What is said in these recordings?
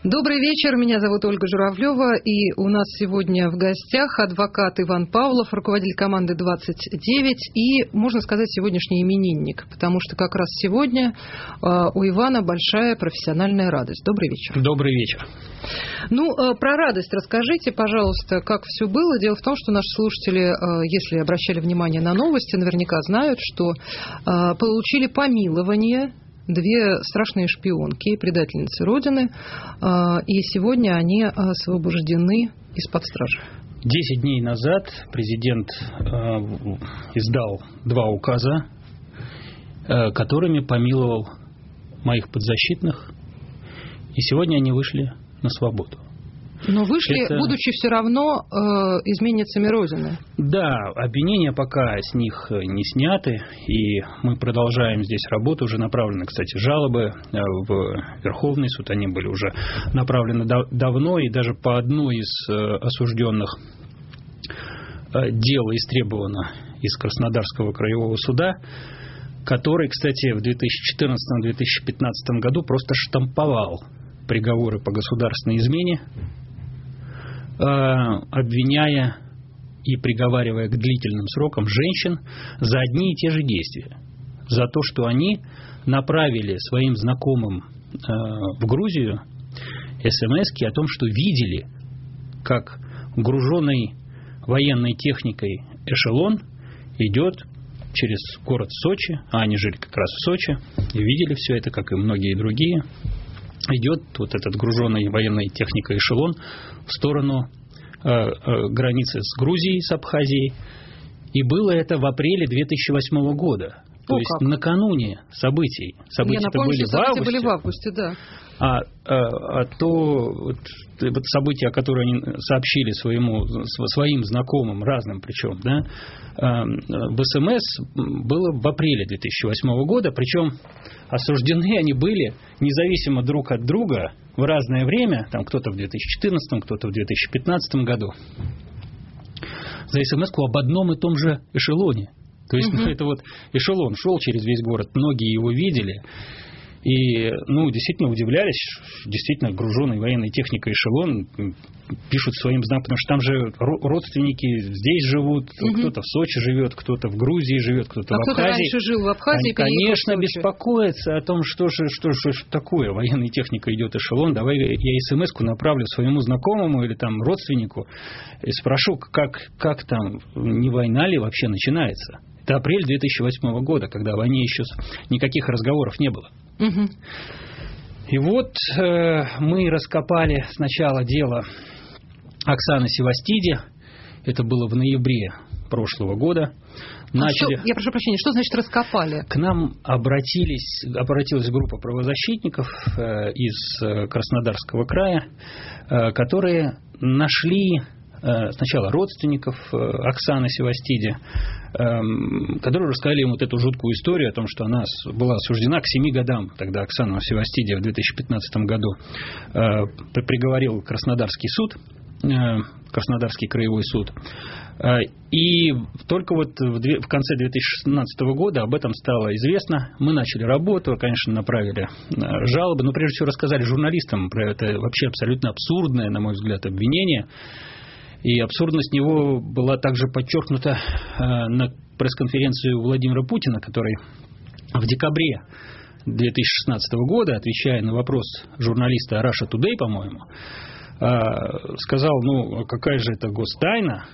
Добрый вечер, меня зовут Ольга Журавлева, и у нас сегодня в гостях адвокат Иван Павлов, руководитель команды 29, и, можно сказать, сегодняшний именинник, потому что как раз сегодня у Ивана большая профессиональная радость. Добрый вечер. Добрый вечер. Ну, про радость расскажите, пожалуйста, как все было. Дело в том, что наши слушатели, если обращали внимание на новости, наверняка знают, что получили помилование две страшные шпионки, предательницы Родины, и сегодня они освобождены из-под стражи. 10 дней назад президент издал 2 указа, которыми помиловал моих подзащитных, и сегодня они вышли на свободу. Но вышли, будучи все равно изменницами Родины. Да, обвинения пока с них не сняты, и мы продолжаем здесь работу. Уже направлены, кстати, жалобы в Верховный суд. Они были уже направлены давно, и даже по одной из осужденных дело истребовано из Краснодарского краевого суда, который, кстати, в 2014-2015 году просто штамповал приговоры по государственной измене, обвиняя и приговаривая к длительным срокам женщин за одни и те же действия. За то, что они направили своим знакомым в Грузию смс-ки о том, что видели, как груженный военной техникой эшелон идет через город Сочи, а они жили как раз в Сочи, и видели все это, как и многие другие. Идет вот этот груженный военной техникой эшелон в сторону границы с Грузией, с Абхазией. И было это в апреле 2008 года. То есть накануне событий. События-то были в августе. Да. События, которые они сообщили своим знакомым, разным причем, да, в СМС было в апреле 2008 года, причем осуждены они были независимо друг от друга в разное время, там кто-то в 2014, кто-то в 2015 году, за СМС-ку об одном и том же эшелоне. То есть это вот эшелон шел через весь город, многие его видели. И, действительно удивлялись, действительно груженный военной техникой эшелон, пишут своим знаком, потому что там же родственники здесь живут, кто-то в Сочи живет, кто-то в Грузии живет, кто-то в Абхазии. Кто-то раньше жил в Абхазии, они, конечно, беспокоятся о том, что же такое, военная техника идет эшелон, давай я смс-ку направлю своему знакомому или там родственнику и спрошу, как там, не война ли вообще начинается. Это апрель 2008 года, когда о войне еще никаких разговоров не было. И вот мы раскопали сначала дело Оксаны Севастиди. Это было в ноябре прошлого года. Я прошу прощения, что значит раскопали? К нам обратилась группа правозащитников из Краснодарского края, которые нашли сначала родственников Оксаны Севастиди, которые рассказали им вот эту жуткую историю о том, что она была осуждена к 7 годам. Тогда Оксану Севастиди в 2015 году приговорил Краснодарский суд, Краснодарский краевой суд. И только вот в конце 2016 года об этом стало известно. Мы начали работу, конечно, направили жалобы, но прежде всего рассказали журналистам про это вообще абсолютно абсурдное, на мой взгляд, обвинение. И абсурдность него была также подчеркнута на пресс-конференции у Владимира Путина, который в декабре 2016 года, отвечая на вопрос журналиста Russia Today, по-моему, сказал, какая же это гостайна,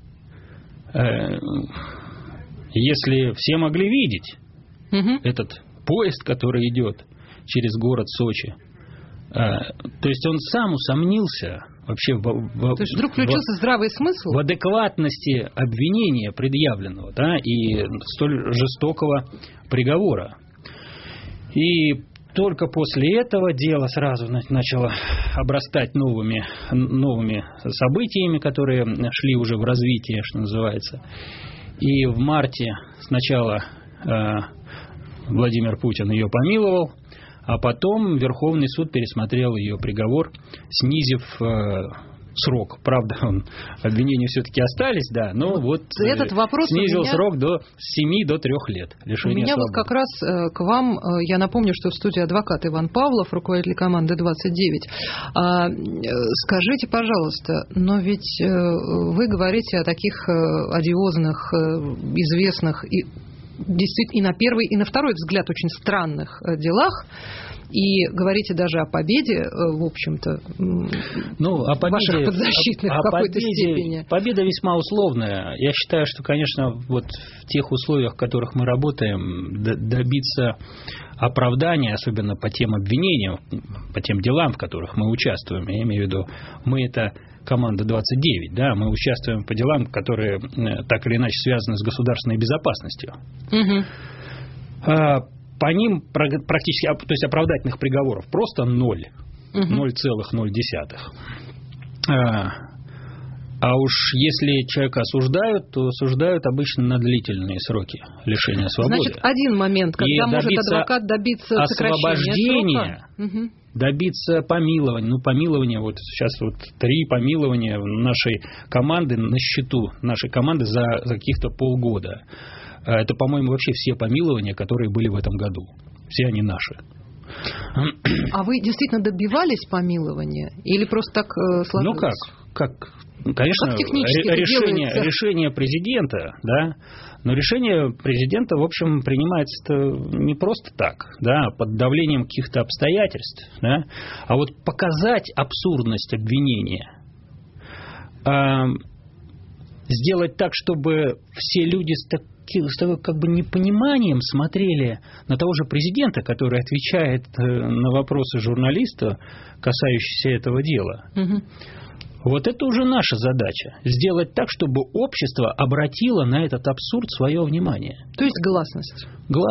если все могли видеть этот поезд, который идет через город Сочи. То есть он сам усомнился вообще то есть вдруг включился здравый смысл? В адекватности обвинения предъявленного, да, и столь жестокого приговора. И только после этого дело сразу начало обрастать новыми событиями, которые шли уже в развитии, что называется. И в марте сначала Владимир Путин ее помиловал, а потом Верховный суд пересмотрел ее приговор, снизив срок. Правда, обвинения все-таки остались, да, но вот этот вопрос снизил срок с 7 до 3 лет лишения свободы. У меня свободы. вот как раз к вам, я напомню, что в студии адвокат Иван Павлов, руководитель команды 29. Скажите, пожалуйста, но ведь вы говорите о таких одиозных, известных и действительно и на первый, и на второй взгляд очень странных делах, и говорите даже о победе, в общем-то, ваших подзащитных в какой-то степени. Победа весьма условная. Я считаю, что, конечно, вот в тех условиях, в которых мы работаем, добиться оправдания, особенно по тем обвинениям, по тем делам, в которых мы участвуем, я имею в виду, мы это команда 29, да, мы участвуем по делам, которые так или иначе связаны с государственной безопасностью. По ним практически, то есть оправдательных приговоров просто 0, 0,0. А уж если человека осуждают, то осуждают обычно на длительные сроки лишения свободы. Значит, один момент, когда может адвокат добиться освобождения, добиться помилования. Ну, помилование, вот сейчас вот 3 помилования нашей команды на счету, нашей команды за каких-то полгода. Это, по-моему, вообще все помилования, которые были в этом году. Все они наши. А вы действительно добивались помилования? Или просто так сложилось? Ну, как? Конечно, как решение президента, да, но решение президента, в общем, принимается не просто так, да, под давлением каких-то обстоятельств, да, а вот показать абсурдность обвинения, сделать так, чтобы все люди с таким как бы непониманием смотрели на того же президента, который отвечает на вопросы журналиста, касающиеся этого дела. Вот это уже наша задача. Сделать так, чтобы общество обратило на этот абсурд свое внимание. То есть гласность.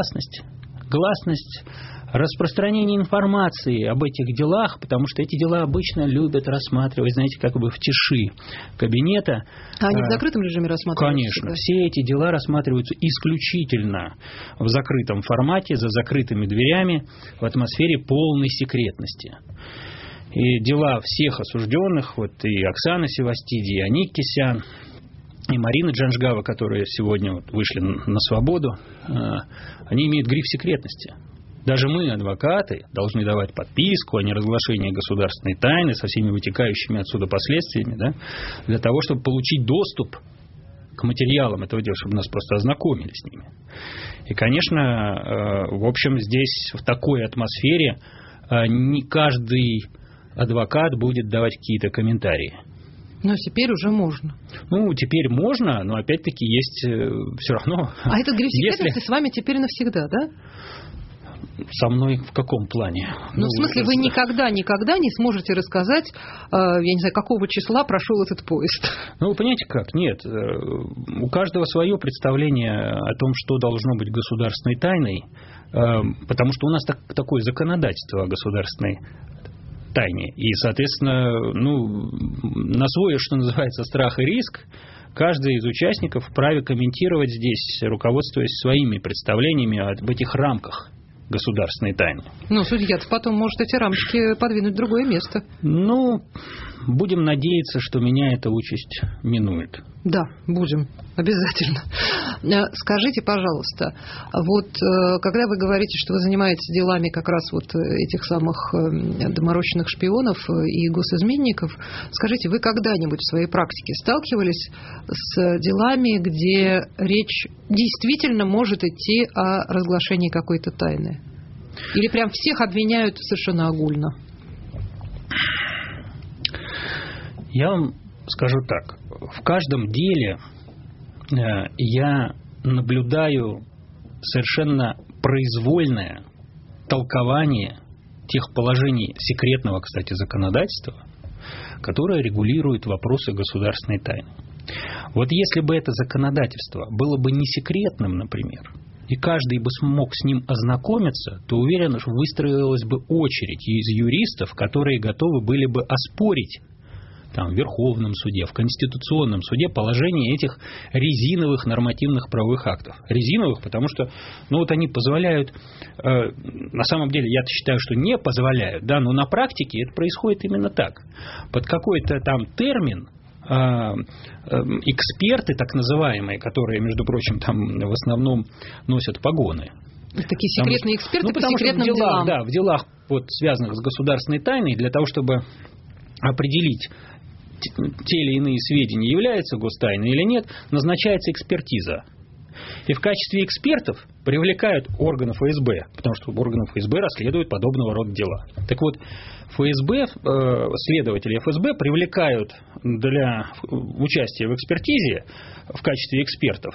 Гласность, распространение информации об этих делах, потому что эти дела обычно любят рассматривать, знаете, как бы в тиши кабинета. А они в закрытом режиме рассматриваются? Конечно. Да? Все эти дела рассматриваются исключительно в закрытом формате, за закрытыми дверями, в атмосфере полной секретности. И дела всех осужденных, вот и Оксаны Севастиди, и Аник Кисян, и Марина Джанжгава, которые сегодня вот вышли на свободу, они имеют гриф секретности. Даже мы, адвокаты, должны давать подписку о неразглашении государственной тайны со всеми вытекающими отсюда последствиями, да, для того, чтобы получить доступ к материалам этого дела, чтобы нас просто ознакомили с ними. И, конечно, в общем, здесь в такой атмосфере не каждый адвокат будет давать какие-то комментарии. Но теперь уже можно. Ну, теперь можно, но опять-таки есть все равно... А этот гриф секретности с вами теперь навсегда, да? Со мной в каком плане? Ну, в смысле, вы никогда не сможете рассказать, я не знаю, какого числа прошел этот поезд. Ну, вы понимаете как? Нет. У каждого свое представление о том, что должно быть государственной тайной, потому что у нас такое законодательство о государственной тайне. И, соответственно, на свой, что называется, страх и риск, каждый из участников вправе комментировать здесь, руководствуясь своими представлениями об этих рамках государственной тайны. Ну, судья-то потом может эти рамочки подвинуть в другое место. Ну, будем надеяться, что меня эта участь минует. Да, будем. Обязательно. Скажите, пожалуйста, вот когда вы говорите, что вы занимаетесь делами как раз вот этих самых доморощенных шпионов и госизменников, скажите, вы когда-нибудь в своей практике сталкивались с делами, где речь действительно может идти о разглашении какой-то тайны? Или прям всех обвиняют совершенно огульно? Я вам скажу так. В каждом деле я наблюдаю совершенно произвольное толкование тех положений секретного, кстати, законодательства, которое регулирует вопросы государственной тайны. Вот если бы это законодательство было бы не секретным, например, и каждый бы смог с ним ознакомиться, то уверен, что выстроилась бы очередь из юристов, которые готовы были бы оспорить там, в Верховном суде, в Конституционном суде положение этих резиновых нормативных правовых актов. Резиновых, потому что они позволяют, на самом деле, я считаю, что не позволяют, да, но на практике это происходит именно так. Под какой-то там термин эксперты, так называемые, которые, между прочим, там в основном носят погоны. Такие секретные эксперты по секретным делам. Да, в делах, связанных с государственной тайной, для того, чтобы определить, те или иные сведения являются гостайной или нет, назначается экспертиза. И в качестве экспертов привлекают органы ФСБ, потому что органы ФСБ расследуют подобного рода дела. Так вот, ФСБ, следователи ФСБ привлекают для участия в экспертизе в качестве экспертов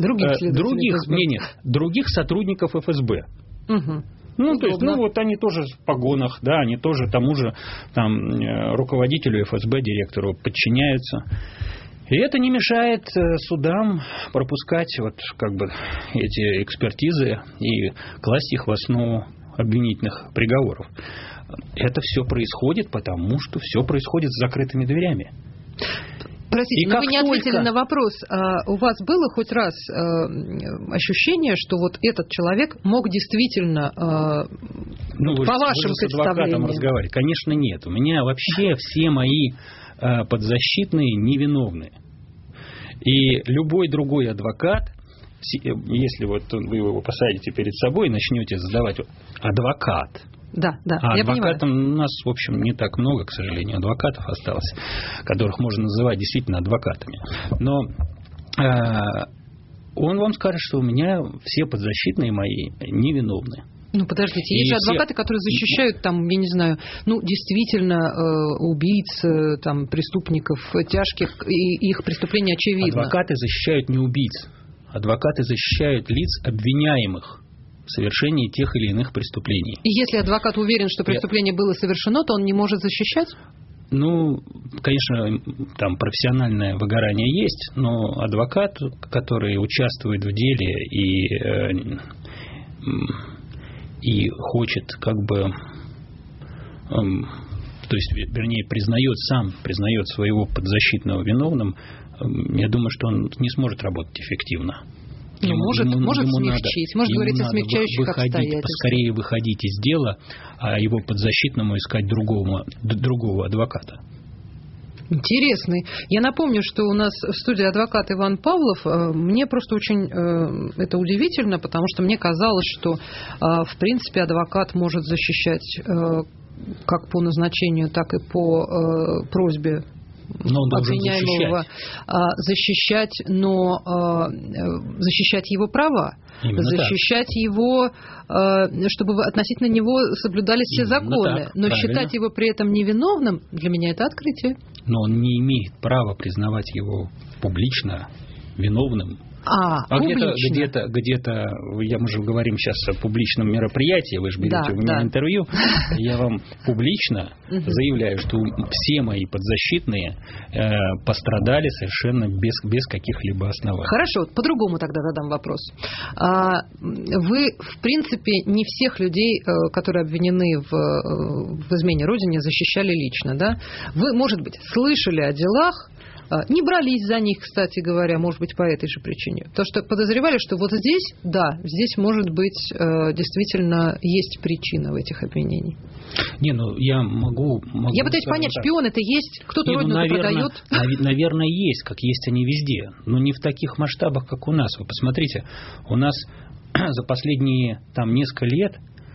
других сотрудников ФСБ. Угу. То есть, они тоже в погонах, да, они тоже тому же руководителю ФСБ, директору подчиняются. И это не мешает судам пропускать эти экспертизы и класть их в основу обвинительных приговоров. Это все происходит, потому что все происходит с закрытыми дверями. Простите, но вы не ответили на вопрос. У вас было хоть раз ощущение, что этот человек мог действительно, по вашим с адвокатом разговаривать? Конечно, нет. У меня вообще все мои подзащитные невиновны. И любой другой адвокат, если вы его посадите перед собой и начнете задавать адвокат. Да, а я адвокатам понимаю. у нас, в общем, не так много, к сожалению, адвокатов осталось, которых можно называть действительно адвокатами. Но он вам скажет, что у меня все подзащитные мои невиновны. Подождите, есть же адвокаты, которые защищают, действительно убийц, преступников тяжких, и их преступления очевидны. Адвокаты защищают не убийц, адвокаты защищают лиц, обвиняемых в совершении тех или иных преступлений. И если адвокат уверен, что преступление было совершено, то он не может защищать? Конечно, там профессиональное выгорание есть, но адвокат, который участвует в деле и хочет признает своего подзащитного виновным, я думаю, что он не сможет работать эффективно. Может смягчить, может говорить о смягчающих обстоятельствах. Поскорее выходить из дела, а его подзащитному искать другого адвоката. Интересный. Я напомню, что у нас в студии адвокат Иван Павлов. Мне просто очень это удивительно, потому что мне казалось, что в принципе адвокат может защищать как по назначению, так и по просьбе обвиняемого защищать, но защищать его права. Именно защищать так. Его, чтобы относительно него соблюдались все законы. Так, но правильно. Считать его при этом невиновным, для меня это открытие. Но он не имеет права признавать его публично виновным. Где-то, мы же говорим сейчас о публичном мероприятии, вы же берете у меня интервью, я вам публично заявляю, что все мои подзащитные пострадали совершенно без каких-либо оснований. Хорошо, по-другому тогда задам вопрос. Вы, в принципе, не всех людей, которые обвинены в измене Родине, защищали лично, да? Вы, может быть, слышали о делах, не брались за них, кстати говоря, может быть, по этой же причине. То, что подозревали, что вот здесь, здесь, может быть, действительно есть причина в этих обвинениях. Я могу я пытаюсь понять, шпион это есть? Кто-то Родину продает? Наверное, есть, как есть они везде. Но не в таких масштабах, как у нас. Вы посмотрите, у нас за последние несколько лет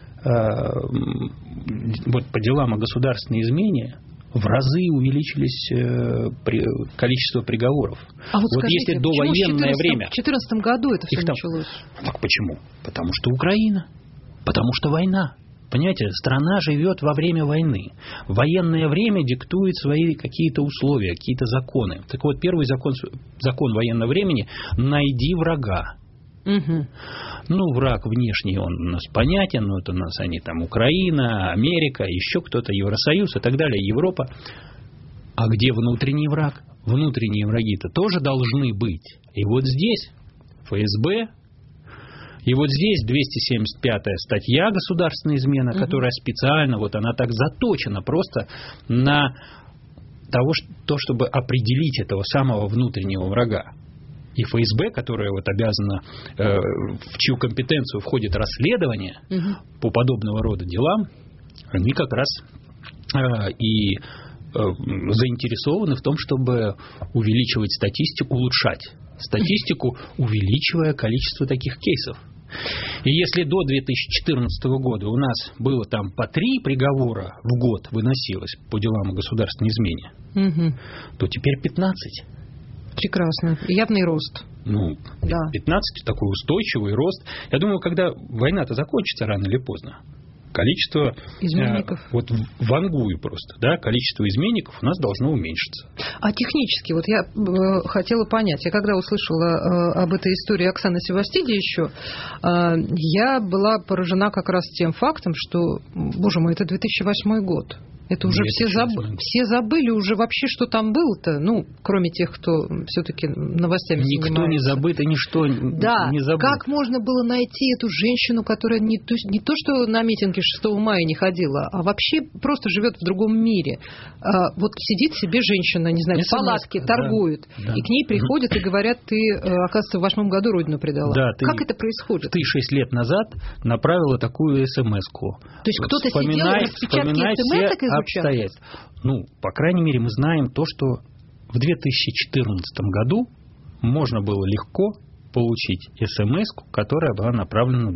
по делам о государственной измене в разы увеличились количество приговоров. Скажите, если довоенное время... В 2014 году это все началось. Так почему? Потому что Украина. Потому что война. Понимаете, страна живет во время войны. Военное время диктует свои какие-то условия, какие-то законы. Так вот, первый закон военного времени – найди врага. Угу. Враг внешний, он у нас понятен, это у нас они Украина, Америка, еще кто-то, Евросоюз и так далее, Европа. А где внутренний враг? Внутренние враги-то тоже должны быть. И вот здесь ФСБ, и вот здесь 275-я статья «Государственная измена», которая специально, она так заточена просто на чтобы определить этого самого внутреннего врага. И ФСБ, которая вот обязана, в чью компетенцию входит расследование по подобного рода делам, они как раз и заинтересованы в том, чтобы увеличивать статистику, улучшать статистику, увеличивая количество таких кейсов. И если до 2014 года у нас было там по 3 приговора в год выносилось по делам о государственной измене, то теперь 15. Прекрасно. Явный рост. Ну, 15 такой устойчивый рост. Я думаю, когда война-то закончится рано или поздно, количество изменников. Вот вангую просто, да, количество изменников у нас должно уменьшиться. А технически, вот я хотела понять, я когда услышала об этой истории Оксаны Севастиди еще, я была поражена как раз тем фактом, что, боже мой, это 2008 год. Это уже все забыли уже вообще, что там было-то, ну, кроме тех, кто все-таки новостями занимается. Никто не забыт и ничто не забыт. Как можно было найти эту женщину, которая не то, что на митинге 6 мая не ходила, а вообще просто живет в другом мире. Вот сидит себе женщина, не знаю, в палатке, торгует, и к ней приходят и говорят, ты, оказывается, в 2008 году родину предала. Да, как это происходит? Ты 6 лет назад направила такую смс-ку. То есть кто-то сидел и распечатки смс-ок изучал? Обстоятельств. Ну, по крайней мере, мы знаем то, что в 2014 году можно было легко получить смс-ку, которая была направлена в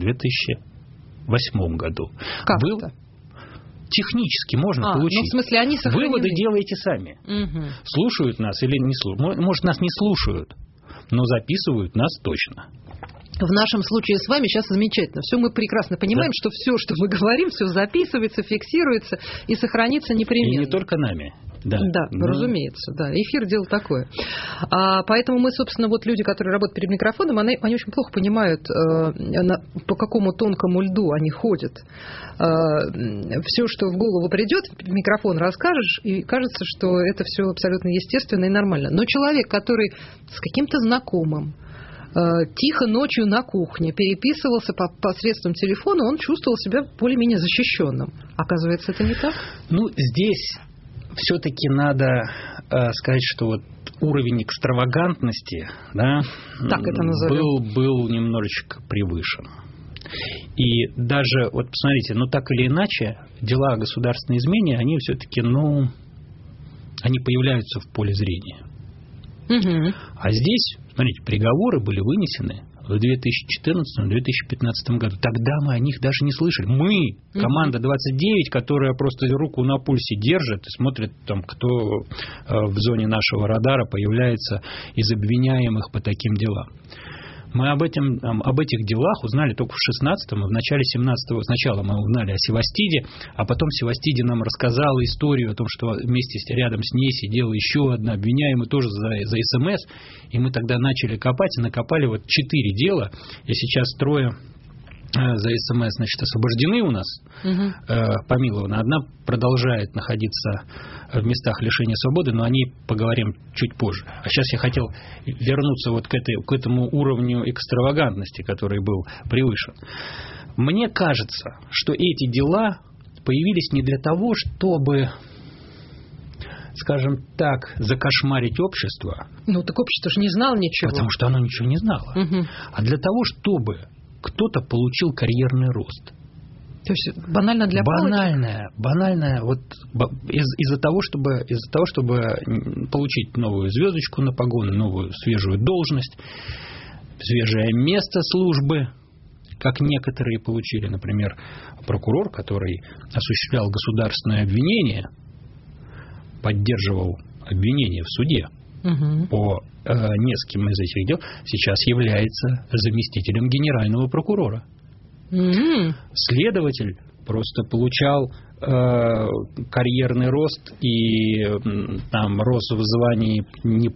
2008 году. Как это? Технически можно получить. Ну, в смысле, они сохранены. Выводы делаете сами. Слушают нас или не слушают. Может, нас не слушают, но записывают нас точно. В нашем случае с вами сейчас замечательно. Все мы прекрасно понимаем, что все, что мы говорим, все записывается, фиксируется и сохранится непременно. И не только нами. Да, разумеется. Да. Эфир – дело такое. Поэтому мы, собственно, вот люди, которые работают перед микрофоном, они очень плохо понимают, по какому тонкому льду они ходят. Все, что в голову придет, в микрофон расскажешь, и кажется, что это все абсолютно естественно и нормально. Но человек, который с каким-то знакомым, тихо ночью на кухне переписывался посредством телефона, он чувствовал себя более-менее защищенным. Оказывается, это не так? Ну, здесь все-таки надо сказать, что вот уровень экстравагантности, да, так это назовем, был немножечко превышен. И даже, вот посмотрите, так или иначе, дела о государственной измене, они все-таки, они появляются в поле зрения. А здесь, смотрите, приговоры были вынесены в 2014-2015 году. Тогда мы о них даже не слышали. Мы, команда 29, которая просто руку на пульсе держит и смотрит, там, кто в зоне нашего радара появляется из обвиняемых по таким делам. Мы об этих делах узнали только в 16-м, и в начале 17-го. Сначала мы узнали о Севастиде, а потом Севастиди нам рассказала историю о том, что рядом с ней сидела еще одна обвиняемая тоже за СМС. И мы тогда начали копать и накопали 4 дела. И сейчас 3 за СМС, освобождены у нас, помилованы. Одна продолжает находиться в местах лишения свободы, но о ней поговорим чуть позже. А сейчас я хотел вернуться к этому уровню экстравагантности, который был превышен. Мне кажется, что эти дела появились не для того, чтобы, скажем так, закошмарить общество. Так общество же не знало ничего. Потому что оно ничего не знало. А для того, чтобы кто-то получил карьерный рост. То есть банально для палочек? Банальное, из-за того, чтобы получить новую звездочку на погоны, новую свежую должность, свежее место службы, как некоторые получили. Например, прокурор, который осуществлял государственное обвинение, поддерживал обвинение в суде по нескольким из этих дел, сейчас является заместителем генерального прокурора. Следователь просто получал карьерный рост и там рос в звании не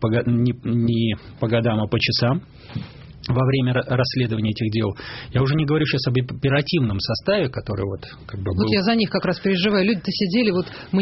по годам, а по часам во время расследования этих дел. Я уже не говорю сейчас об оперативном составе, который был. Я за них как раз переживаю. Люди-то сидели,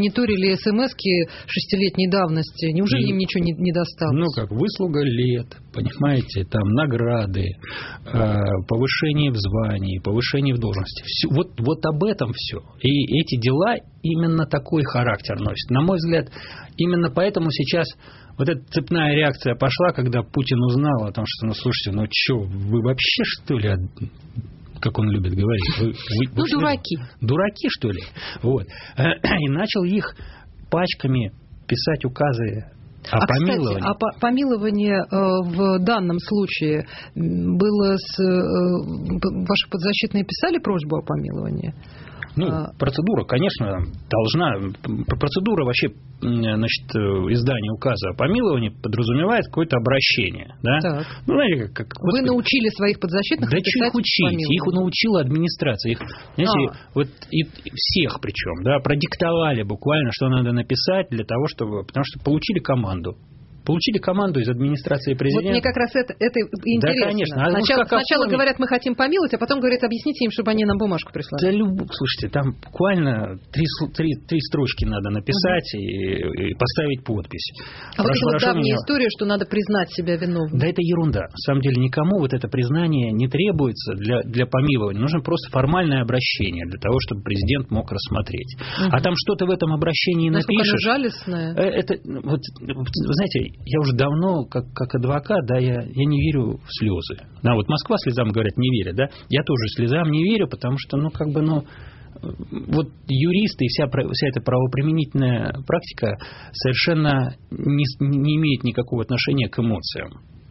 мониторили смс-ки 6-летней давности. Неужели им ничего не досталось? Выслуга лет, понимаете, там награды, повышение в звании, повышение в должности. Вот об этом все. И эти дела именно такой характер носят. На мой взгляд, именно поэтому сейчас вот эта цепная реакция пошла, когда Путин узнал о том, что, слушайте, что, вы вообще, что ли, как он любит говорить? Вы дураки. Дураки, что ли? Вот. И начал их пачками писать указы о помиловании. Кстати, помилование в данном случае было ваши подзащитные писали просьбу о помиловании? Процедура, конечно, должна. Процедура вообще, значит, издания указа о помиловании подразумевает какое-то обращение. Да? Так. Знаете, Вы научили своих подзащитных писать их учить? Их научила администрация. Их, знаете, вот и всех причем, да, продиктовали буквально, что надо написать для того, чтобы... Потому что получили команду. Получили команду из администрации президента. Вот мне как раз это интересно. Да, конечно. Сначала говорят, мы хотим помиловать, а потом говорят, объясните им, чтобы они нам бумажку прислали. Да, слушайте, там буквально три строчки надо написать и поставить подпись. А вот эта давняя история, что надо признать себя виновным. Да, это ерунда. На самом деле никому вот это признание не требуется для помилования. Нужно просто формальное обращение для того, чтобы президент мог рассмотреть. А там что-то в этом обращении напишешь. Насколько оно жалостное. Это, вы знаете, я уже давно, как адвокат, да, я не верю в слезы. Да, вот Москва слезам, говорят, не верит, да. Я тоже слезам не верю, потому что, вот юристы и вся эта правоприменительная практика совершенно не имеет никакого отношения к эмоциям.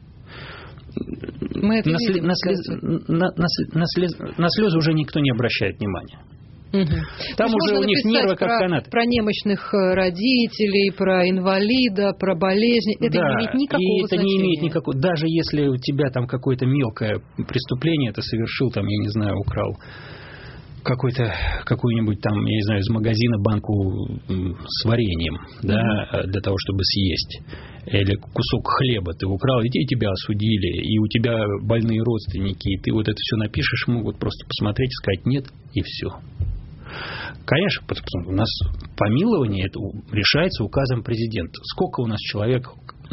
Мы это видим, на слезы уже никто не обращает внимания. Там уже у них нервы как канаты. Про немощных родителей, про инвалида, про болезни. Это не имеет никакого значения. Не имеет никакого. Даже если у тебя там какое-то мелкое преступление, ты совершил, там, я не знаю, украл какую-нибудь там, я не знаю, из магазина банку с вареньем, да, для того, чтобы съесть. Или кусок хлеба ты украл, и тебя осудили, и у тебя больные родственники, и ты вот это все напишешь, могут просто посмотреть и сказать нет, и все. Конечно, у нас помилование это решается указом президента. Сколько у нас человек,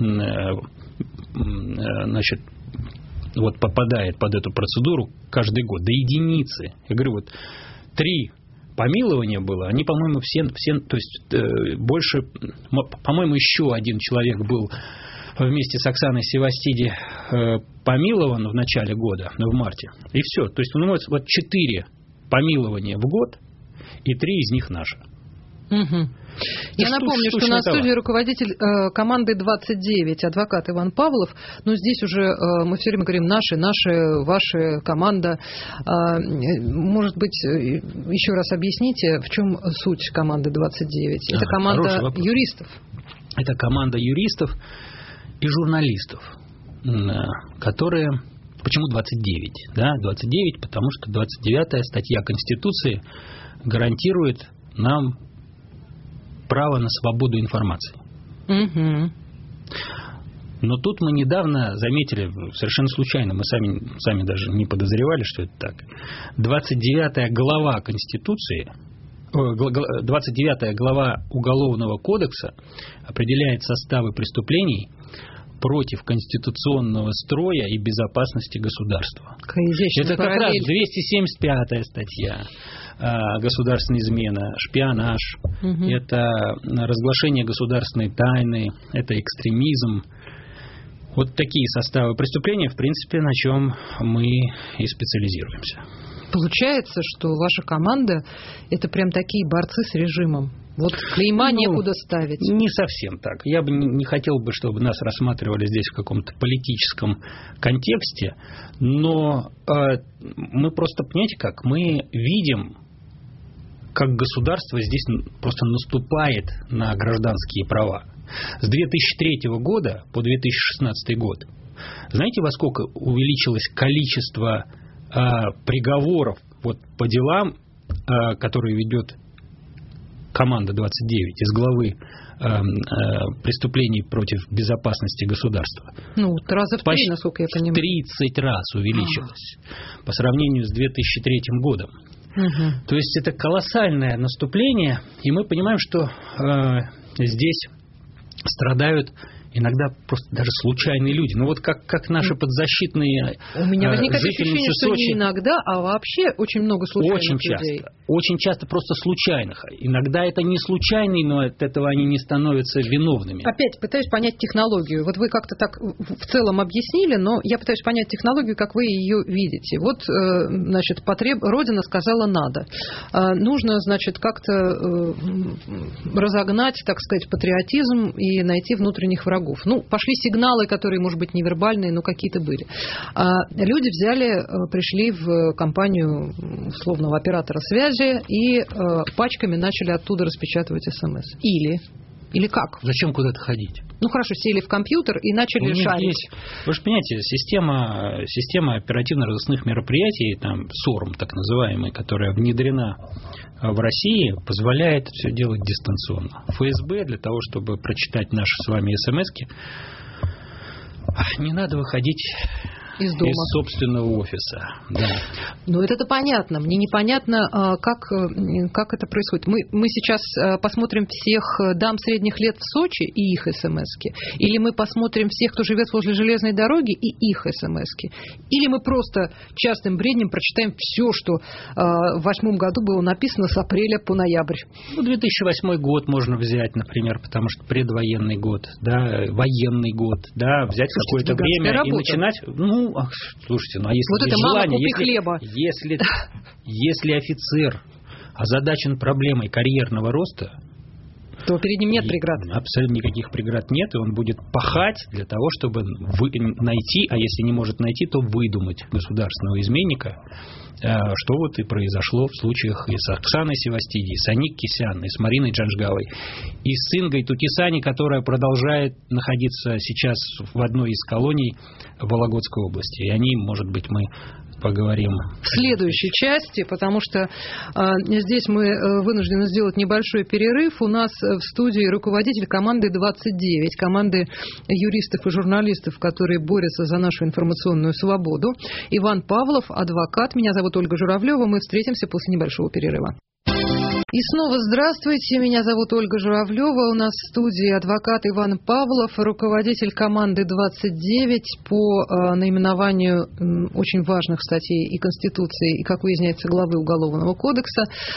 значит, вот попадает под эту процедуру каждый год? До единицы. Я говорю, вот 3 помилования было, они, по-моему, все, то есть больше, по-моему, еще один человек был вместе с Оксаной Севастиди помилован в начале года, в марте, и все. То есть, вот 4 помилования в год, и 3 из них наши. Я напомню, что на студии руководитель команды 29, адвокат Иван Павлов. Но здесь уже мы все время говорим наши, ваша команда. Может быть, еще раз объясните, в чем суть команды 29? Это команда юристов. Это команда юристов и журналистов, которые... Почему 29? Да, 29, потому что 29-я статья Конституции гарантирует нам право на свободу информации. Но тут мы недавно заметили, совершенно случайно, мы сами даже не подозревали, что это так. 29-я глава Конституции, 29-я глава Уголовного кодекса определяет составы преступлений против конституционного строя и безопасности государства. Это как раз 275-я статья. Государственная измена, шпионаж, это разглашение государственной тайны, это экстремизм. Вот такие составы преступления, в принципе, на чем мы и специализируемся. Получается, что ваша команда – это прям такие борцы с режимом. Вот клейма некуда ставить. Не совсем так. Я бы не хотел бы, чтобы нас рассматривали здесь в каком-то политическом контексте, но мы просто, понимаете как, мы видим, как государство здесь просто наступает на гражданские права. С 2003 года по 2016 год, знаете, во сколько увеличилось количество приговоров вот, по делам, которые ведет команда 29 из главы преступлений против безопасности государства? Раза в 3, насколько я понимаю. 30 раз увеличилось по сравнению с 2003 годом. То есть это колоссальное наступление, и мы понимаем, что здесь страдают иногда просто даже случайные люди. Ну вот как наши подзащитные У меня возникает ощущение, что Сочи. не иногда, а вообще очень много случайных людей. Очень часто просто случайных. Иногда это не случайные, но от этого они не становятся виновными. Опять пытаюсь понять технологию. Вот вы как-то так в целом объяснили, но я пытаюсь понять технологию, как вы ее видите. Вот, значит, Родина сказала надо. Нужно, значит, как-то разогнать, так сказать, патриотизм и найти внутренних врагов. Ну, пошли сигналы, которые, может быть, невербальные, но какие-то были. Люди пришли в компанию условного оператора связи и пачками начали оттуда распечатывать СМС. Или как? Зачем куда-то ходить? Ну, хорошо, сели в компьютер и начали шарить. Вы же понимаете, система оперативно-розыскных мероприятий, там, СОРМ, так называемый, которая внедрена в России, позволяет все делать дистанционно. ФСБ для того, чтобы прочитать наши с вами СМСки, не надо выходить из собственного офиса. Да. Ну, это понятно. Мне непонятно, как это происходит. Мы сейчас посмотрим всех дам средних лет в Сочи и их СМСки? Или мы посмотрим всех, кто живет возле железной дороги и их СМСки? Или мы просто частным бреднем прочитаем все, что в 2008 году было написано с апреля по ноябрь? 2008 год можно взять, например, потому что предвоенный год, да, военный год, да, взять какое-то время и начинать... Слушайте, а если вот есть это желание, хлеба. если офицер озадачен проблемой карьерного роста, то перед ним нет преград. Абсолютно никаких преград нет, и он будет пахать для того, чтобы найти, а если не может найти, то выдумать государственного изменника, что вот и произошло в случаях и с Оксаной Севастиди, и с Аник Кисян, и с Мариной Джанжгавой, и с Ингой Тутисани, которая продолжает находиться сейчас в одной из колоний Вологодской области. И о ней, может быть, мы поговорим в следующей части, потому что здесь мы вынуждены сделать небольшой перерыв. У нас в студии руководитель команды 29, команды юристов и журналистов, которые борются за нашу информационную свободу, Иван Павлов, адвокат. Меня зовут Ольга Журавлева. Мы встретимся после небольшого перерыва. И снова здравствуйте, меня зовут Ольга Журавлева, у нас в студии адвокат Иван Павлов, руководитель команды 29 по наименованию очень важных статей и Конституции, и, как выясняется, главы Уголовного кодекса.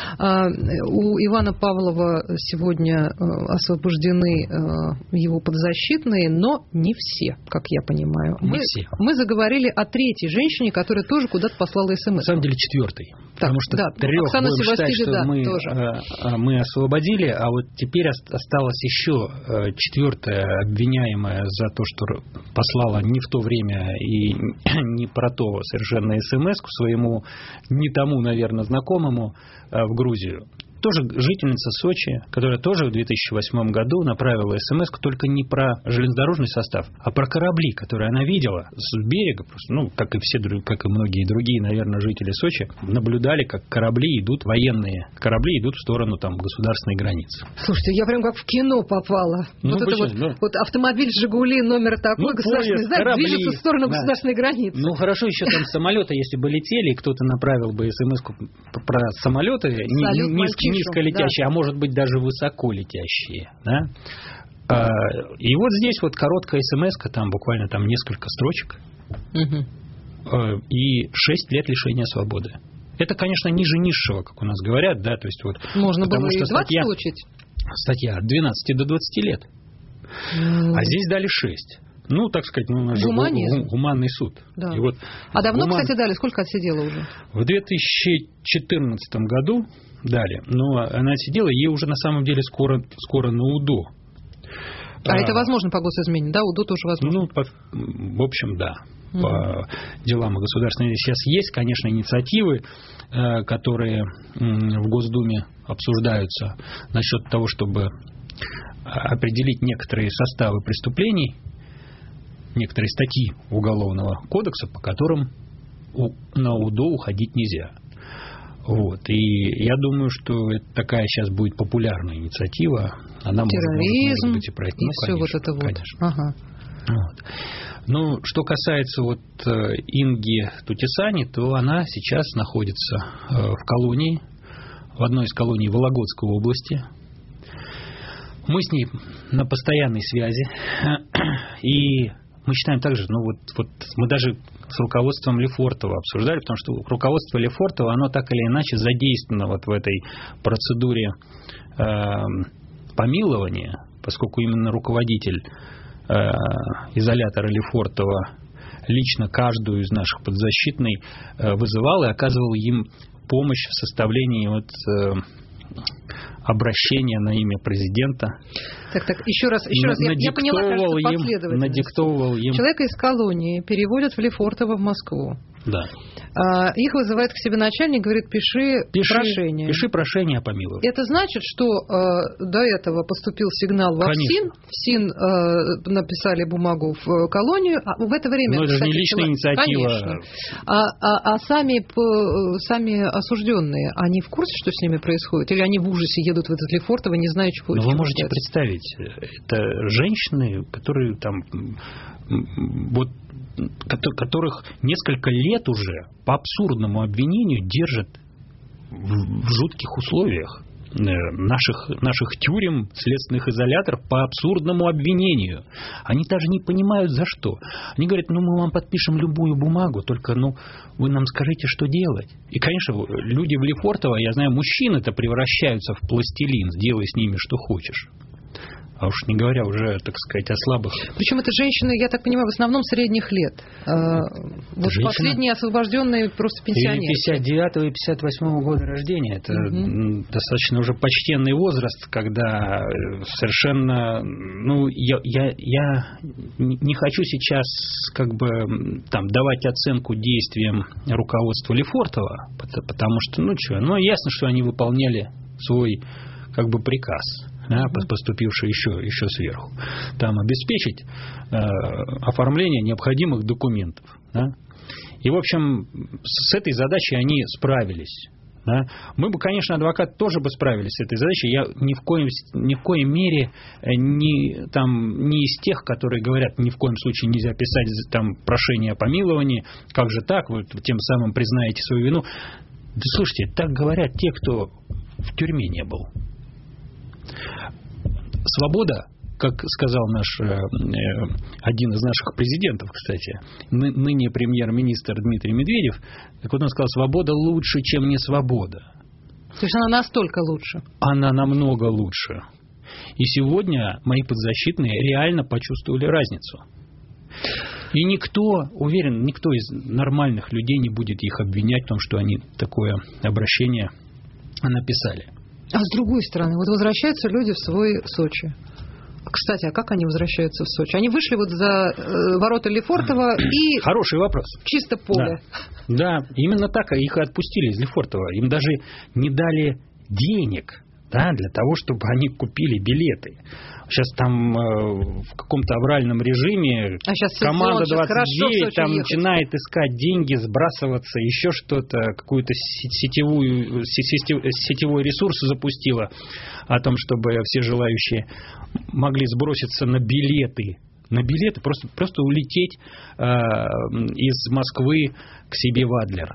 У Ивана Павлова сегодня освобождены его подзащитные, но не все, как я понимаю. Мы заговорили о третьей женщине, которая тоже куда-то послала СМС. На самом деле четвертой. Потому что трех Оксана будем считать, что тоже. Мы освободили, а вот теперь осталась еще четвертая обвиняемая за то, что послала не в то время и не про то совершенно СМС-ку своему не тому, наверное, знакомому в Грузию. Тоже жительница Сочи, которая тоже в 2008 году направила СМС, только не про железнодорожный состав, а про корабли, которые она видела с берега, просто, как и многие другие, наверное, жители Сочи, наблюдали, как военные корабли идут в сторону государственной границы. Слушайте, я прям как в кино попала. Вот автомобиль «Жигули» номер такой, государственный знак, движется в сторону государственной границы. Хорошо, еще там самолеты, если бы летели, и кто-то направил бы СМС-ку про самолеты, низколетящие, а может быть даже высоколетящие, да? И вот здесь вот короткая смс-ка, там буквально несколько строчек, и 6 лет лишения свободы. Это, конечно, ниже низшего, как у нас говорят, да, то есть вот. Можно было и 20 получить. Статья от 12 до 20 лет. А здесь дали 6. Так сказать, у нас же гуманный суд. Да. И вот давно, кстати, дали? Сколько отсидела уже? В 2014 году дали. Но она отсидела, ей уже на самом деле скоро на УДО. Это возможно по госизмене, да? УДО тоже возможно? В общем, да. По делам о государственной. Сейчас есть, конечно, инициативы, которые в Госдуме обсуждаются насчет того, чтобы определить некоторые составы преступлений, некоторые статьи Уголовного кодекса, по которым на УДО уходить нельзя. Вот. И я думаю, что это такая сейчас будет популярная инициатива. Она терроризм, может быть и пройти. И все вот это вот. Конечно. Ага. Вот. Что касается Инги Тутисани, то она сейчас находится в колонии, в одной из колоний Вологодской области. Мы с ней на постоянной связи. И мы считаем также, вот мы даже с руководством Лефортово обсуждали, потому что руководство Лефортово, оно так или иначе задействовано вот в этой процедуре помилования, поскольку именно руководитель изолятора Лефортово лично каждую из наших подзащитных вызывал и оказывал им помощь в составлении обращения на имя президента. Так, еще раз, я поняла, кажется, последовательность. Надиктовывал им. Человека из колонии переводят в Лефортово в Москву. Да. Их вызывает к себе начальник, говорит, пиши прошение. Пиши прошение о помиловании. Это значит, что до этого поступил сигнал в ФСИН, ФСИН написали бумагу в колонию, а в это время... Но это же не личная инициатива. Конечно. А сами осужденные, они в курсе, что с ними происходит? Или они в ужасе едут в этот Лефортово, не знаю, чего... Но вы можете представить, это женщины, которые там... которых несколько лет уже по абсурдному обвинению держат в жутких условиях наших тюрем, следственных изоляторов по абсурдному обвинению. Они даже не понимают, за что. Они говорят, мы вам подпишем любую бумагу, только вы нам скажите, что делать. И, конечно, люди в Лефортово, я знаю, мужчины-то превращаются в пластилин, делай с ними, что хочешь. А уж не говоря уже, так сказать, о слабых. Причем это женщины, я так понимаю, в основном средних лет. Вот последние освобожденные просто пенсионеры. 59-го и 58-го года рождения. Это достаточно уже почтенный возраст, когда совершенно... я не хочу сейчас давать оценку действиям руководства Лефортово, потому что, ясно, что они выполняли свой приказ. Поступивший еще сверху. Там обеспечить оформление необходимых документов. Да? И, в общем, с этой задачей они справились. Да? Мы бы, конечно, адвокаты тоже бы справились с этой задачей. Я ни в коей мере не из тех, которые говорят, ни в коем случае нельзя писать прошение о помиловании. Как же так? Вы тем самым признаете свою вину. Да слушайте, так говорят те, кто в тюрьме не был. Свобода, как сказал один из наших президентов, кстати, ныне премьер-министр Дмитрий Медведев, так вот он сказал, свобода лучше, чем не свобода. То есть она настолько лучше? Она намного лучше. И сегодня мои подзащитные реально почувствовали разницу. И никто из нормальных людей не будет их обвинять в том, что они такое обращение написали. А с другой стороны, возвращаются люди в свой Сочи. Кстати, а как они возвращаются в Сочи? Они вышли за ворота Лефортово и... Хороший вопрос. Чисто поле. Да, именно так их и отпустили из Лефортово. Им даже не дали денег, для того, чтобы они купили билеты. Сейчас там в каком-то авральном режиме команда 29 там начинает искать деньги, сбрасываться, еще что-то, какую-то сетевой ресурс запустила о том, чтобы все желающие могли сброситься на билеты. Просто улететь из Москвы к себе в Адлер.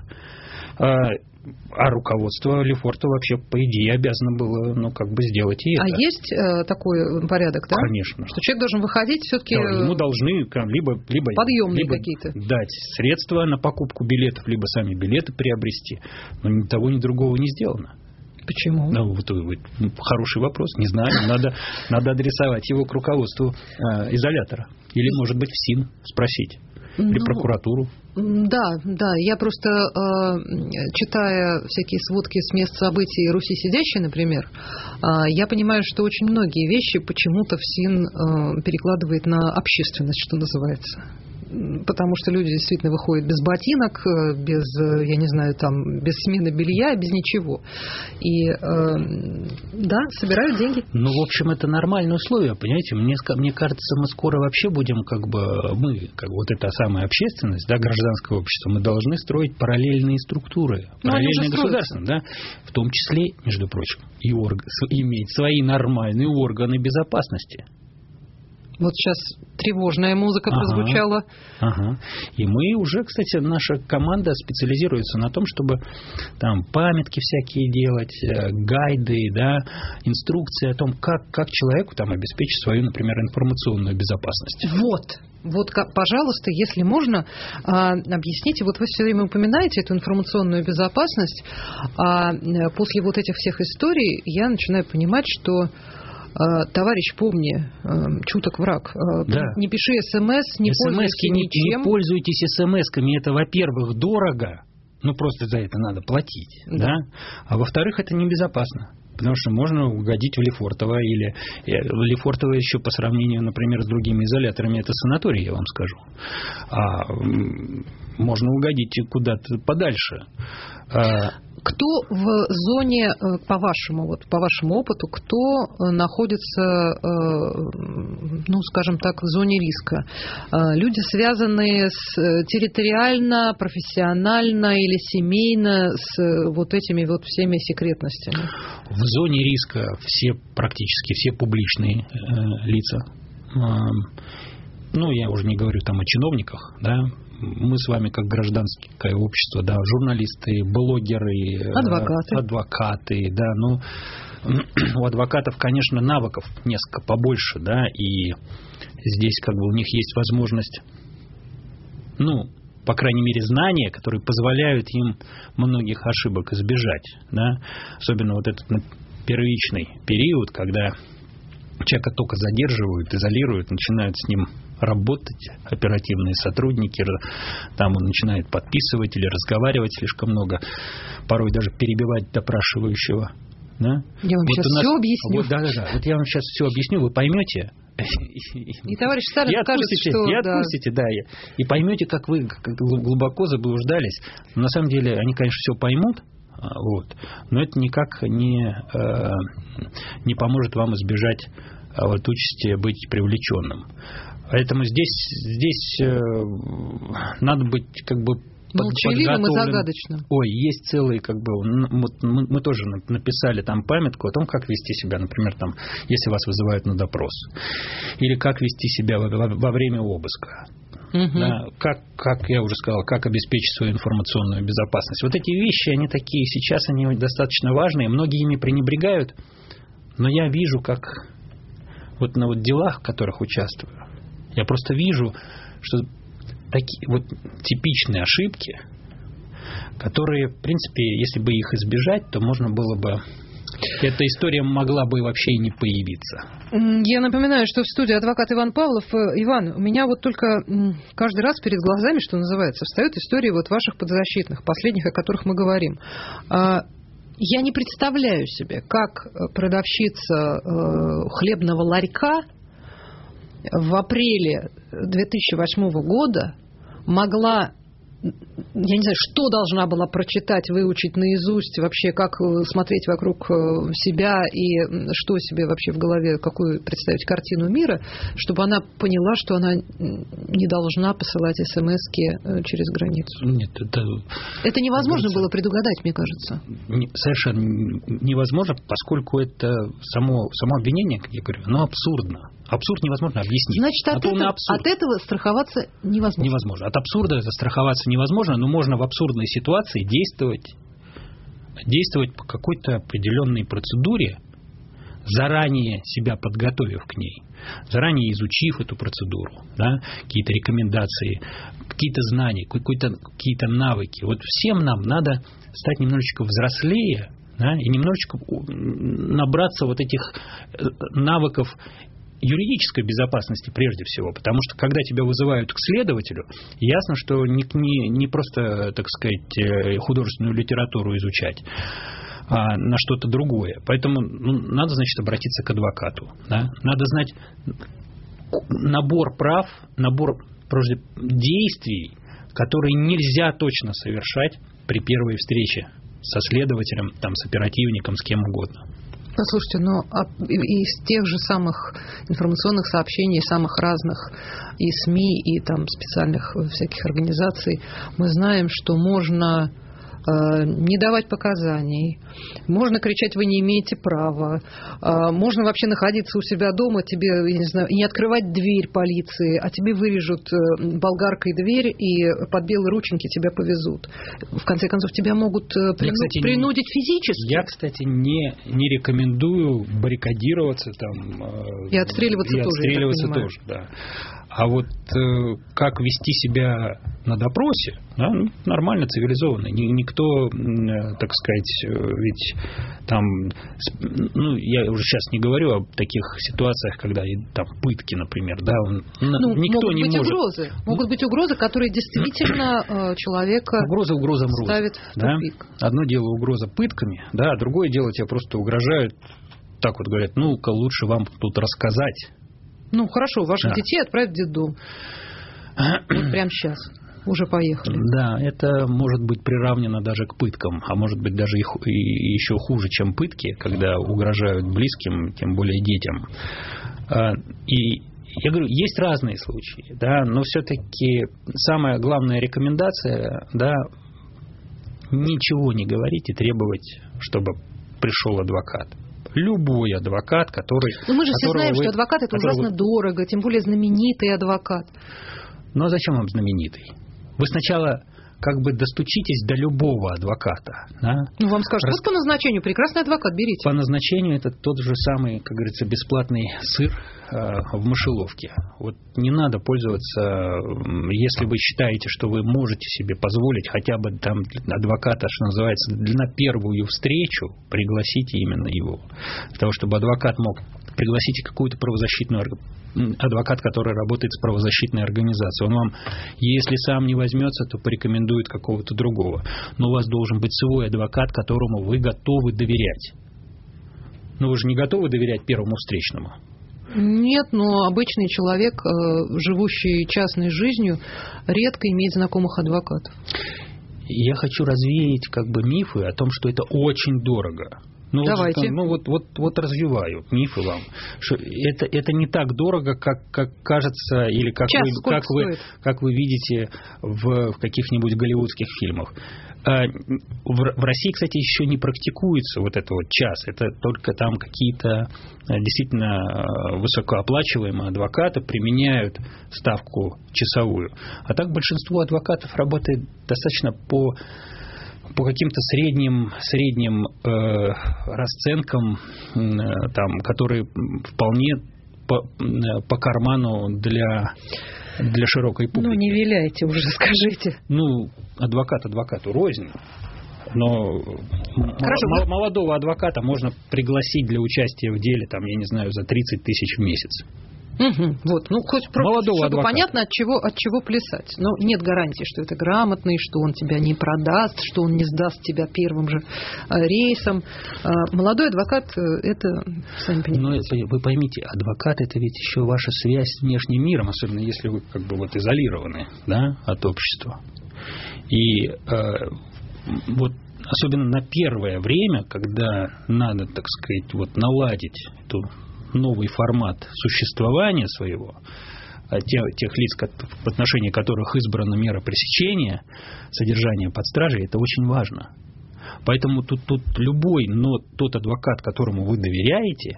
А руководство Лефортово вообще, по идее, обязано было, сделать и это. А есть такой порядок, да? Конечно. Что человек должен выходить все-таки... Да, ему должны подъемные какие-то дать средства на покупку билетов, либо сами билеты приобрести. Но ни того, ни другого не сделано. Почему? Хороший вопрос. Не знаю. Надо адресовать его к руководству изолятора. Или, может быть, в СИН спросить. Или прокуратуру. Да. Я просто, читая всякие сводки с мест событий Руси сидящей, например, я понимаю, что очень многие вещи почему-то ФСИН перекладывает на общественность, что называется. Потому что люди действительно выходят без ботинок, без, без смены белья, без ничего. И, собирают деньги. В общем, это нормальные условия, понимаете? Мне кажется, мы скоро вообще будем, эта самая общественность, гражданское общество, мы должны строить параллельные структуры, параллельные государства, в том числе, между прочим, и иметь свои нормальные органы безопасности. Вот сейчас тревожная музыка прозвучала. Ага. И мы уже, кстати, наша команда специализируется на том, чтобы там памятки всякие делать, гайды, да, инструкции о том, как человеку там обеспечить свою, например, информационную безопасность. Вот, пожалуйста, если можно, объясните, вот вы все время упоминаете эту информационную безопасность, а после вот этих всех историй я начинаю понимать, что товарищ, помни, чуток враг. Да. Не пиши СМС, не пользуйся ничем. Не пользуйтесь СМС-ками, это, во-первых, дорого, просто за это надо платить, да? А во-вторых, это небезопасно. Потому что можно угодить в Лефортово, или Лефортово еще по сравнению, например, с другими изоляторами, это санаторий, я вам скажу. А можно угодить куда-то подальше. Кто в зоне, по вашему опыту, кто находится, скажем так, в зоне риска? Люди, связанные территориально, профессионально или семейно с вот этими вот всеми секретностями? В зоне риска практически все публичные лица. Я уже не говорю там о чиновниках, да. Мы с вами, как гражданское общество, да, журналисты, блогеры, адвокаты, да, у адвокатов, конечно, навыков несколько побольше, да, и здесь у них есть возможность, по крайней мере, знания, которые позволяют им многих ошибок избежать, да, особенно вот этот первичный период, когда человека только задерживают, изолируют, начинают с ним работать оперативные сотрудники, там он начинает подписывать или разговаривать слишком много, порой даже перебивать допрашивающего. Да? Я вам сейчас все объясню. Да. Вот я вам сейчас все объясню, вы поймете. И товарищ Сталин скажет, что... И отпустите, да. И поймете, как вы глубоко заблуждались. Но на самом деле они, конечно, все поймут, но это никак не поможет вам избежать участи быть привлеченным. Поэтому здесь надо быть молчаливым и загадочным. Есть целый, мы тоже написали там памятку о том, как вести себя, например, там, если вас вызывают на допрос, или как вести себя во время обыска. Да, как я уже сказал, как обеспечить свою информационную безопасность. Вот эти вещи, они такие, сейчас они достаточно важные, многие ими пренебрегают, но я вижу, как на делах, в которых участвую, я просто вижу, что такие типичные ошибки, которые, в принципе, если бы их избежать, то можно было бы... Эта история могла бы вообще и не появиться. Я напоминаю, что в студии адвокат Иван Павлов. Иван, у меня только каждый раз перед глазами, что называется, встают истории ваших подзащитных, последних, о которых мы говорим. Я не представляю себе, как продавщица хлебного ларька в апреле 2008 года могла, я не знаю, что должна была прочитать, выучить наизусть, вообще как смотреть вокруг себя и что себе вообще в голове, какую представить картину мира, чтобы она поняла, что она не должна посылать смс-ки через границу. Нет, это невозможно было предугадать, мне кажется. Совершенно невозможно, поскольку это само обвинение, как я говорю, оно абсурдно. Абсурд невозможно объяснить. Значит, от этого страховаться невозможно. Невозможно. От абсурда страховаться невозможно, но можно в абсурдной ситуации действовать по какой-то определенной процедуре, заранее себя подготовив к ней, заранее изучив эту процедуру, да, какие-то рекомендации, какие-то знания, какие-то навыки. Всем нам надо стать немножечко взрослее, да, и немножечко набраться этих навыков юридической безопасности прежде всего, потому что когда тебя вызывают к следователю, ясно, что не просто, так сказать, художественную литературу изучать, а на что-то другое. Поэтому надо, значит, обратиться к адвокату. Да? Надо знать набор прав, набор действий, которые нельзя точно совершать при первой встрече со следователем, с оперативником, с кем угодно. Послушайте, из тех же самых информационных сообщений, самых разных и СМИ, и специальных всяких организаций, мы знаем, что можно не давать показаний, можно кричать: вы не имеете права, можно вообще находиться у себя дома, тебе, я не знаю, и не открывать дверь полиции, а тебе вырежут болгаркой дверь и под белые рученьки тебя повезут. В конце концов, тебя могут принудить физически. Я, кстати, не рекомендую баррикадироваться там. И отстреливаться тоже, да. А вот как вести себя на допросе, да, нормально, цивилизованно. Никто, так сказать, ведь там, я уже сейчас не говорю о таких ситуациях, когда там пытки, например, да, никто не может. Могут быть угрозы, которые действительно человека ставят в тупик. Да? Одно дело угроза пытками, да, а другое дело тебе просто угрожают, так вот говорят: ну-ка, лучше вам тут рассказать. Ну, хорошо, ваших детей отправят в детдом. Вот прямо сейчас. Уже поехали. Да, это может быть приравнено даже к пыткам, а может быть даже и еще хуже, чем пытки, когда угрожают близким, тем более детям. И я говорю, есть разные случаи, да, но все-таки самая главная рекомендация, да, ничего не говорить и требовать, чтобы пришел адвокат. Любой адвокат, который... Но мы же все знаем, что адвокат – это ужасно дорого, тем более знаменитый адвокат. Ну, а зачем вам знаменитый? Вы сначала как бы достучитесь до любого адвоката. Да? Ну, вам скажут, вот по назначению, прекрасный адвокат, берите. По назначению это тот же самый, как говорится, бесплатный сыр в мышеловке. Вот не надо пользоваться, если вы считаете, что вы можете себе позволить хотя бы там адвоката, что называется, на первую встречу, пригласите именно его. Для того, чтобы адвокат мог... Пригласите какую-то правозащитную адвокат, который работает с правозащитной организацией. Он вам, если сам не возьмется, то порекомендует какого-то другого. Но у вас должен быть свой адвокат, которому вы готовы доверять. Но вы же не готовы доверять первому встречному. Нет, но обычный человек, живущий частной жизнью, редко имеет знакомых адвокатов. Я хочу развеять как бы мифы о том, что это очень дорого. Ну, давайте. Вот развиваю мифы вам. Что это не так дорого, как кажется, или как вы видите в каких-нибудь голливудских фильмах. В России, кстати, еще не практикуется вот это вот час. Это только там какие-то действительно высокооплачиваемые адвокаты применяют ставку часовую. А так большинство адвокатов работает достаточно по каким-то средним расценкам, там, которые вполне по карману для широкой публики. Ну, не виляйте уже, скажите. Ну, адвокат адвокату рознь. Но молодого адвоката можно пригласить для участия в деле, там, я не знаю, за 30 тысяч в месяц. Угу, вот, ну, хоть чтобы понятно, от чего плясать. Но нет гарантии, что это грамотный, что он тебя не продаст, что он не сдаст тебя первым же рейсом. Молодой адвокат, это, сами понимаете. Но вы поймите, адвокат – это ведь еще ваша связь с внешним миром, особенно если вы как бы вот изолированы, да, от общества. И вот особенно на первое время, когда надо, так сказать, вот наладить эту новый формат существования своего, тех лиц, в отношении которых избрана мера пресечения, содержания под стражей, это очень важно. Поэтому тут любой, но тот адвокат, которому вы доверяете,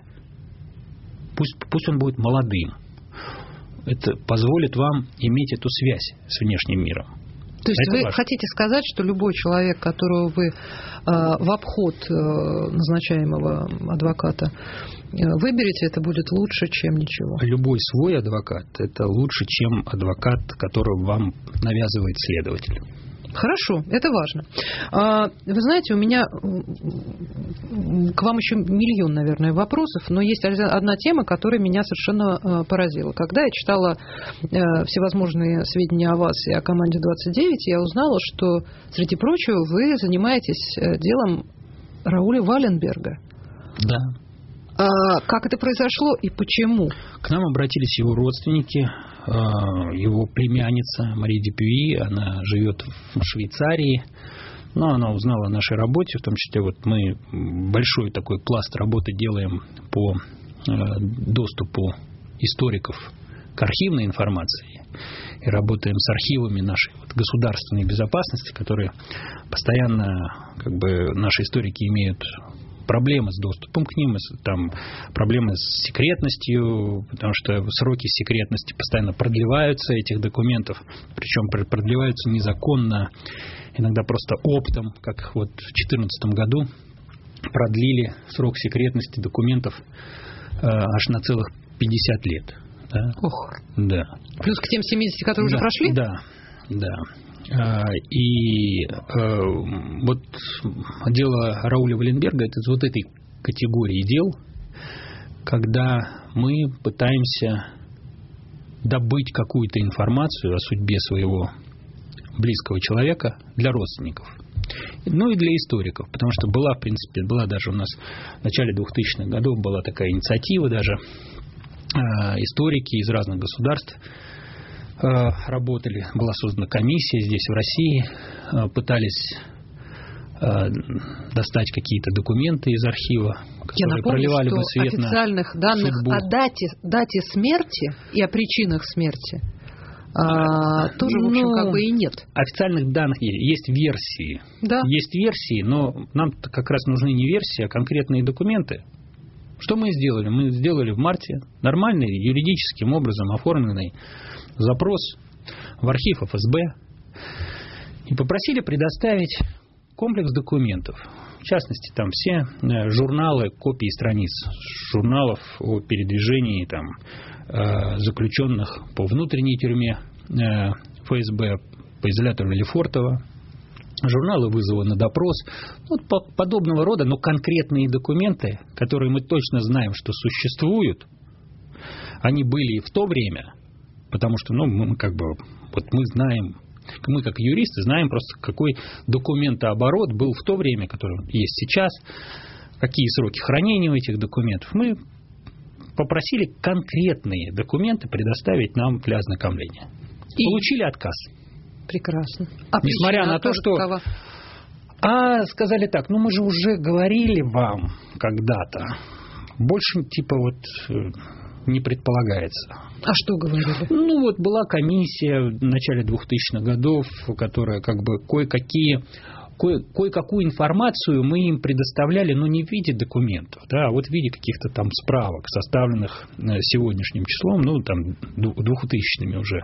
пусть он будет молодым, это позволит вам иметь эту связь с внешним миром. То есть вы хотите сказать, что любой человек, которого вы в обход назначаемого адвоката выберете, это будет лучше, чем ничего? Любой свой адвокат – это лучше, чем адвокат, которого вам навязывает следователь. Хорошо, это важно. Вы знаете, у меня к вам еще миллион, наверное, вопросов, но есть одна тема, которая меня совершенно поразила. Когда я читала всевозможные сведения о вас и о команде 29, я узнала, что, среди прочего, вы занимаетесь делом Рауля Валенберга. Да. Как это произошло и почему? К нам обратились его родственники, его племянница Мари Дюпюи, она живет в Швейцарии, но она узнала о нашей работе, в том числе вот мы большой такой пласт работы делаем по доступу историков к архивной информации и работаем с архивами нашей государственной безопасности, которые постоянно, наши историки имеют проблемы с доступом к ним, там проблемы с секретностью, потому что сроки секретности постоянно продлеваются этих документов, причем продлеваются незаконно, иногда просто оптом, как в 2014 году продлили срок секретности документов аж на целых 50 лет. Да? Ох. Да. Плюс к тем 70, которые уже прошли? Да. И дело Рауля Валенберга — это из этой категории дел, когда мы пытаемся добыть какую-то информацию о судьбе своего близкого человека для родственников. Ну и для историков, потому что была даже у нас в начале 2000-х годов была такая инициатива, даже историки из разных государств работали, была создана комиссия здесь, в России, пытались достать какие-то документы из архива, которые проливали бы свет на официальных данных судьбу. О дате смерти и о причинах смерти тоже, в общем, и нет. Официальных данных есть версии. Да. Есть версии, но нам как раз нужны не версии, а конкретные документы. Что мы сделали? Мы сделали в марте нормальный, юридическим образом оформленный запрос в архив ФСБ и попросили предоставить комплекс документов. В частности, там все журналы, копии страниц журналов о передвижении заключенных по внутренней тюрьме ФСБ, по изолятору Лефортово, журналы вызова на допрос, подобного рода, но конкретные документы, которые мы точно знаем, что существуют, они были и в то время, потому что мы знаем, мы как юристы знаем просто, какой документооборот был в то время, который есть сейчас, какие сроки хранения у этих документов. Мы попросили конкретные документы предоставить нам для ознакомления. И получили отказ. Прекрасно. Несмотря на то, что... сказали так, мы же уже говорили вам когда-то, больше не предполагается. А что говорили? Была комиссия в начале 2000-х годов, которая кое-какую информацию мы им предоставляли, но не в виде документов, а в виде каких-то там справок, составленных сегодняшним числом, 2000-ми уже,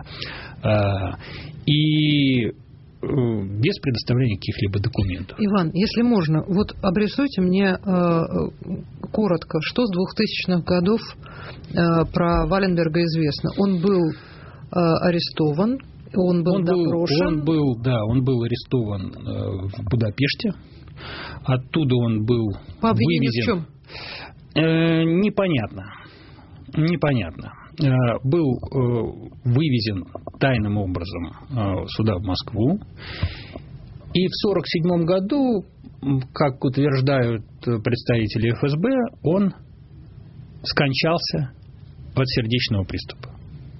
и без предоставления каких-либо документов. Иван, если можно, обрисуйте мне коротко, что с 2000-х годов про Валенберга известно. Он был арестован, он был допрошен. Он был арестован в Будапеште. Оттуда он был по обвинению вывезен. В чем? Непонятно. Был вывезен тайным образом сюда, в Москву. И в 1947 году, как утверждают представители ФСБ, он скончался от сердечного приступа.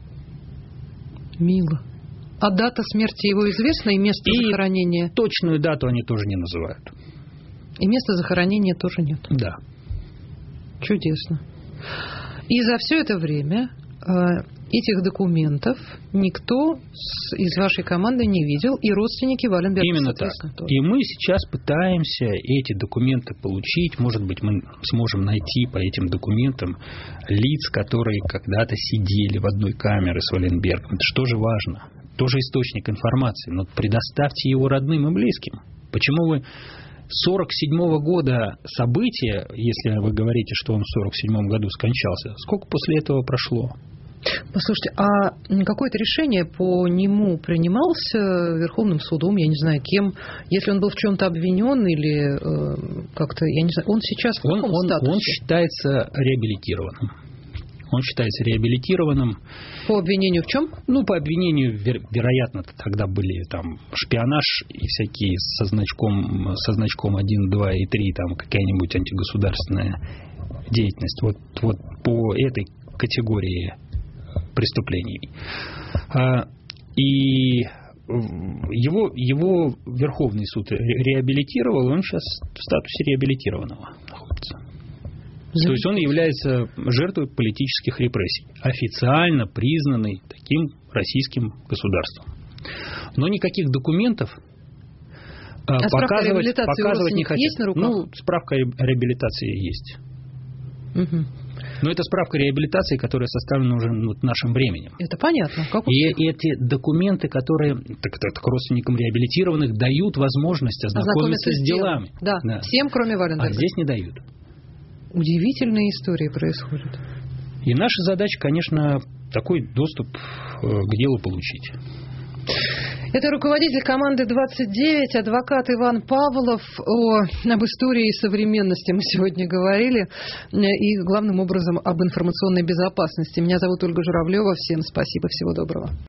Мило. А дата смерти его известна и место захоронения? Точную дату они тоже не называют. И места захоронения тоже нет? Да. Чудесно. И за все это время этих документов никто из вашей команды не видел, и родственники Валенберга, именно так. Тоже. И мы сейчас пытаемся эти документы получить. Может быть, мы сможем найти по этим документам лиц, которые когда-то сидели в одной камере с Валенбергом. Это что же важно? Тоже источник информации. Но предоставьте его родным и близким. Почему вы 1947 года события, если вы говорите, что он в 1947 году скончался, сколько после этого прошло? Послушайте, а какое-то решение по нему принималось Верховным судом, я не знаю кем, если он был в чем-то обвинен или как-то, я не знаю, он сейчас в каком статусе? Он считается реабилитированным. По обвинению в чем? По обвинению, вероятно, тогда были там шпионаж и всякие со значком 1, 2 и 3, там какая-нибудь антигосударственная деятельность. Вот по этой категории преступлений. И его Верховный суд реабилитировал, он сейчас в статусе реабилитированного находится. То есть он является жертвой политических репрессий, официально признанный таким российским государством. Но никаких документов показывать не хотят. Есть на руках? Ну, справка о реабилитации есть. Угу. Но это справка реабилитации, которая составлена уже нашим временем. Это понятно. И эти документы, которые к родственникам реабилитированных дают возможность ознакомиться с делами. Да, всем, кроме Валентайна. А здесь не дают. Удивительные истории происходят. И наша задача, конечно, такой доступ к делу получить. Это руководитель команды 29, адвокат Иван Павлов. Об истории и современности мы сегодня говорили. И главным образом об информационной безопасности. Меня зовут Ольга Журавлева. Всем спасибо. Всего доброго.